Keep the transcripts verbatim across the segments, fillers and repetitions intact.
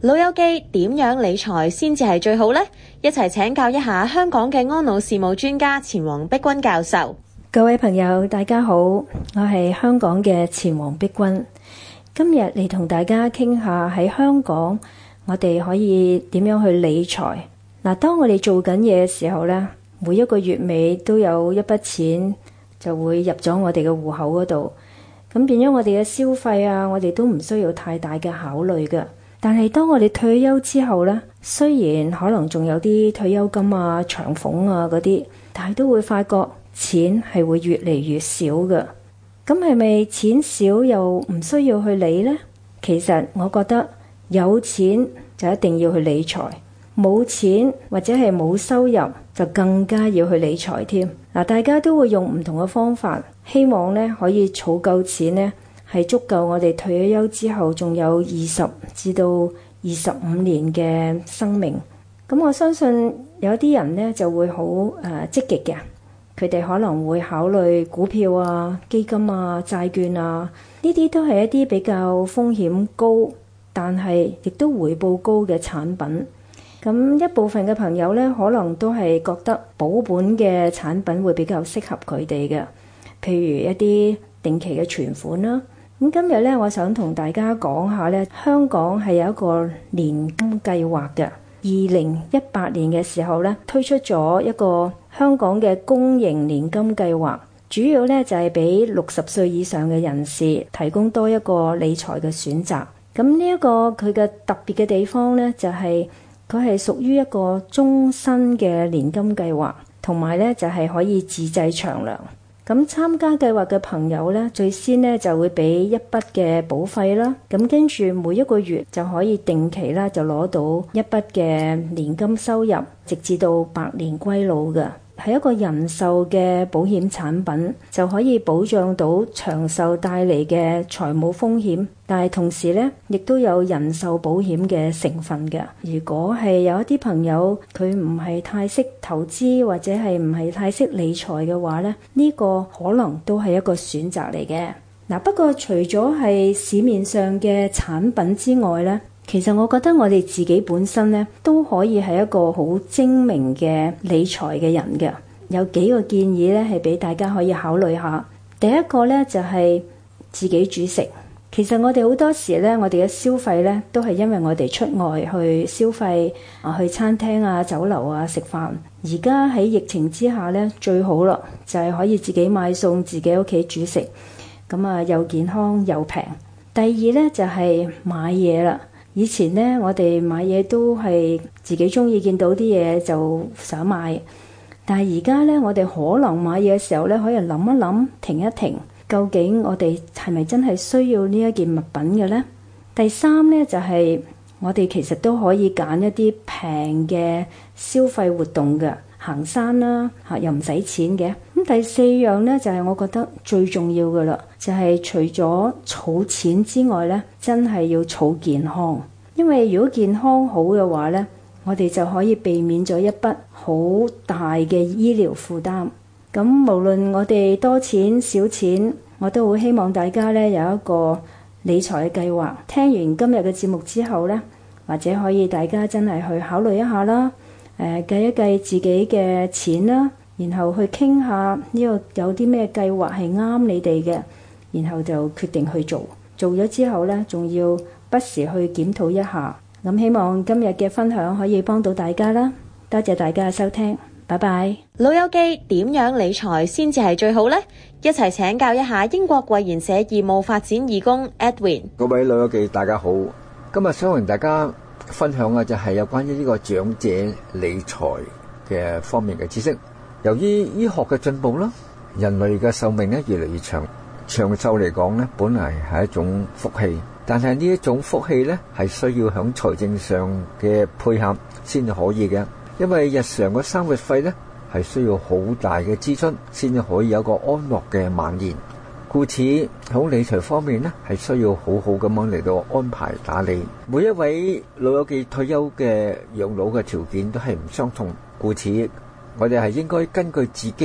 老友記，點樣理財先至係最好呢？一齊請教一下香港嘅安老事務專家錢黃碧君教授。 各位朋友大家好，我係香港嘅錢黃碧君。今日嚟同大家傾下喺香港我哋可以點樣去理財。嗱，當我哋做緊嘢嘅時候呢，每一個月尾都有一筆錢就會入咗我哋嘅戶口嗰度，咁變咗我哋嘅消費啊，我哋都唔需要太大嘅考慮嘅。但係當我哋退休之後呢，雖然可能仲有啲退休金啊、長俸啊嗰啲，但係都會發覺錢係會越嚟越少嘅。咁係咪錢少又唔需要去理呢？其實我覺得有錢就一定要去理財，冇錢或者係冇收入就更加要去理財添。嗱，大家都會用唔同嘅方法，希望呢可以儲夠錢呢，係足夠我哋退咗休之後仲有二十至到二十五年嘅生命。咁我相信有啲人呢就會好誒積極嘅，佢哋可能會考慮股票啊、基金啊、債券啊，呢啲都係一啲比較風險高，但係亦都回報高嘅產品。咁一部分嘅朋友呢，可能都係覺得保本嘅產品會比較適合佢哋嘅，譬如一啲定期嘅存款啦。咁今日咧，我想同大家講下咧，香港係有一個年金計劃嘅。二零一八年嘅時候咧，推出咗一個香港嘅公營年金計劃，主要咧就係俾六十歲以上嘅人士提供多一個理財嘅選擇。咁呢一個佢嘅特別嘅地方咧，就係佢係屬於一個終身嘅年金計劃，同埋咧就係可以自製長糧。咁參加計劃嘅朋友呢，最先呢就會俾一筆嘅保費啦，咁跟住每一個月就可以定期啦，就攞到一筆嘅年金收入，直至到百年歸老嘅，係一個人壽嘅保險產品，就可以保障到長壽帶嚟嘅財務風險，但係同時呢，亦都有人壽保險嘅成分嘅。如果係有一啲朋友佢唔係太識投資或者係唔係太識理財嘅話呢，呢個可能都係一個選擇嚟嘅。嗱，不過除咗係市面上嘅產品之外呢，其實我覺得我哋自己本身呢都可以係一個好精明嘅理財嘅人嘅。有幾個建議呢係俾大家可以考慮下。第一個呢就係自己煮食。其實我哋好多時呢，我哋嘅消費呢都係因為我哋出外去消費啊，去餐廳啊、酒樓啊食飯。而家喺疫情之下呢，最好啦，就係可以自己買餸，自己屋企煮食，咁啊又健康又平。第二呢就係買嘢啦。以前呢，我哋買嘢都係自己中意見到啲嘢就想買，但係而家呢，我哋可能買嘢嘅時候呢，可以諗一諗，停一停，究竟我哋係咪真係需要呢一件物品嘅呢？第三呢，就係我哋其實都可以揀一啲平嘅消費活動嘅，行山啦，嚇又唔使錢嘅。咁第四樣呢，就係我覺得最重要嘅啦，就係除咗儲錢之外呢，真係要儲健康。因為如果健康好嘅話呢，我哋就可以避免咗一筆好大嘅醫療負擔。咁無論我哋多錢少錢，我都好希望大家呢有一個理財嘅計劃。聽完今日嘅節目之後呢，或者可以大家真係去考慮一下啦，誒、呃、計一計自己嘅錢啦，然後去傾下呢個有啲咩計劃係啱你哋嘅，然後就決定去做。做咗之後呢，仲要不時去檢討一下。咁希望今日嘅分享可以幫到大家啦。多謝大家嘅收聽，拜拜。 老友記，點樣理財先至係最好呢？一齊請教一下英國貴賢社義務發展義工 Edwin。 各位老友記，大家好。今日想同大家分享嘅就係有關於呢個長者理財嘅方面嘅知識。由於醫學嘅進步啦，人類嘅壽命咧越嚟越長，長壽嚟講咧本嚟係一種福氣，但係呢一種福氣咧係需要響財政上嘅配合先至可以嘅，因為日常嘅生活費咧係需要好大嘅支出先至可以有個安樂嘅晚年。故此喺理財方面咧係需要好好咁樣嚟到安排打理。每一位老友記退休嘅養老嘅條件都係唔相同，故此我哋係應該根據自己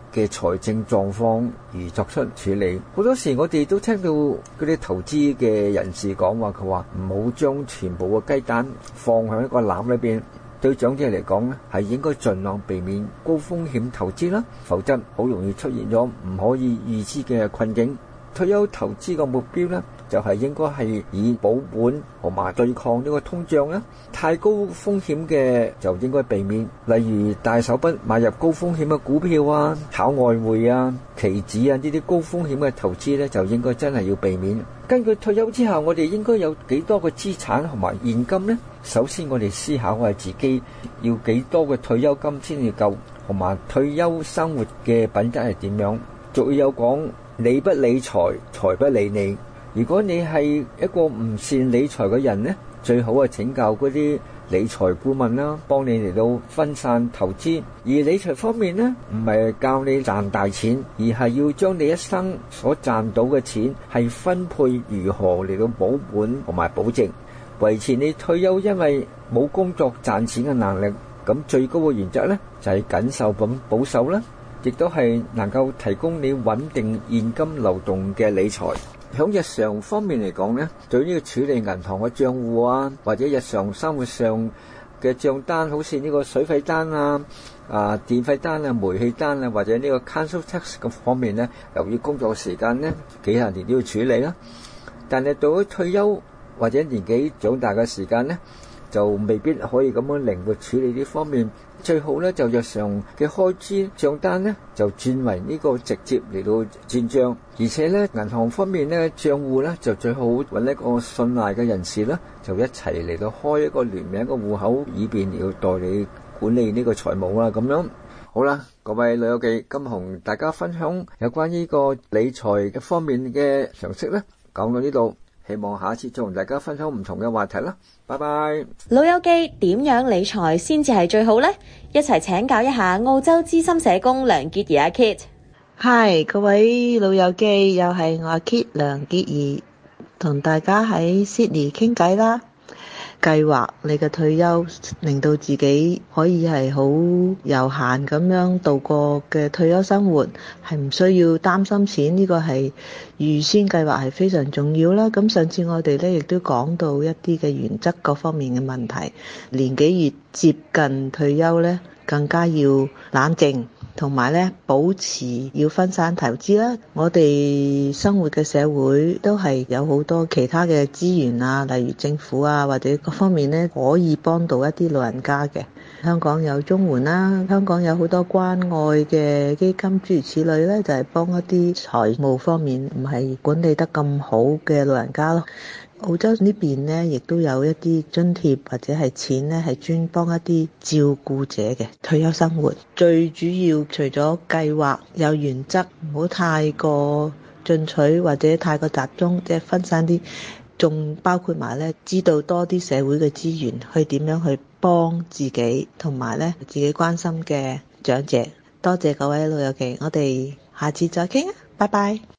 嘅財政狀況而作出處理。好多時我哋都聽到嗰啲投資嘅人士講話，佢話唔好將全部嘅雞蛋放喺一個籃裏邊。對長者嚟講咧，係應該盡量避免高風險投資啦，否則好容易出現咗唔可以預知嘅困境。退休投資嘅目標咧，就係應該係以保本同埋對抗呢個通脹啦。太高風險嘅就應該避免，例如大手筆買入高風險嘅股票啊、炒外匯啊、期指啊呢啲高風險嘅投資咧，就應該真係要避免。根據退休之後，我哋應該有幾多嘅資產同埋現金呢？首先，我哋思考下自己要幾多嘅退休金先至夠，同埋退休生活嘅品質係點樣。俗語有講，理不理財，財不理你。如果你係一個唔善理財嘅人呢，最好係請教嗰啲理財顧問啦，幫你嚟到分散投資。而理財方面呢，唔係教你賺大錢，而係要將你一生所賺到嘅錢係分配如何嚟到保本同埋保值，維持你退休因為冇工作賺錢嘅能力。咁最高嘅原則呢，就係謹守咁保守啦，亦都係能夠提供你穩定現金流動嘅理財。喺日常方面嚟講呢，對於處理銀行嘅賬戶啊，或者日常生活上嘅賬單，好似呢個水費單啊、啊電費單啊、煤氣單啊，或者呢個 council tax 嘅方面呢，由於工作時間呢，幾十年都要處理啦。但係到咗退休或者年紀長大嘅時間呢，就未必可以咁樣靈活處理呢方面。最好咧就日常嘅開支賬單咧就轉為呢個直接嚟到轉賬，而且咧銀行方面咧賬戶咧就最好揾一個信賴嘅人士啦，就一齊嚟到開一個聯名嘅戶口，以便要代理管理呢個財務啦。咁樣好啦，各位老友記，今日同大家分享有關呢個理財嘅方面嘅常識咧，講到呢度。希望下一次再同大家分享唔同嘅話題啦，拜拜。 老友記，點樣理財先至係最好呢？一齊請教一下澳洲資深社工梁潔儀阿 Kit。 Hi， 各位老友記，又係我阿 Kit 梁潔儀，同大家喺 Sydney 傾偈啦。計劃你嘅退休，令到自己可以係好悠閒咁樣度過嘅退休生活，係唔需要擔心錢，呢個係預先計劃係非常重要啦。咁上次我哋咧亦都講到一啲嘅原則各方面嘅問題，年紀越接近退休咧，更加要冷靜。同埋咧，保持要分散投資啦。我哋生活嘅社會都係有好多其他嘅資源啊，例如政府啊，或者各方面咧可以幫到一啲老人家嘅。香港有綜援啦，香港有好多關愛嘅基金，諸如此類咧，就係幫一啲財務方面唔係管理得咁好嘅老人家咯。澳洲呢邊呢，亦都有一啲津貼或者係錢呢，係專幫一啲照顧者嘅退休生活。最主要除咗計劃有原則，唔好太過進取或者太過集中，即係分散啲，仲包括埋呢，知道多啲社會嘅資源，去點樣去幫自己同埋呢自己關心嘅長者。多謝各位老友記，我哋下次再傾啊，拜拜。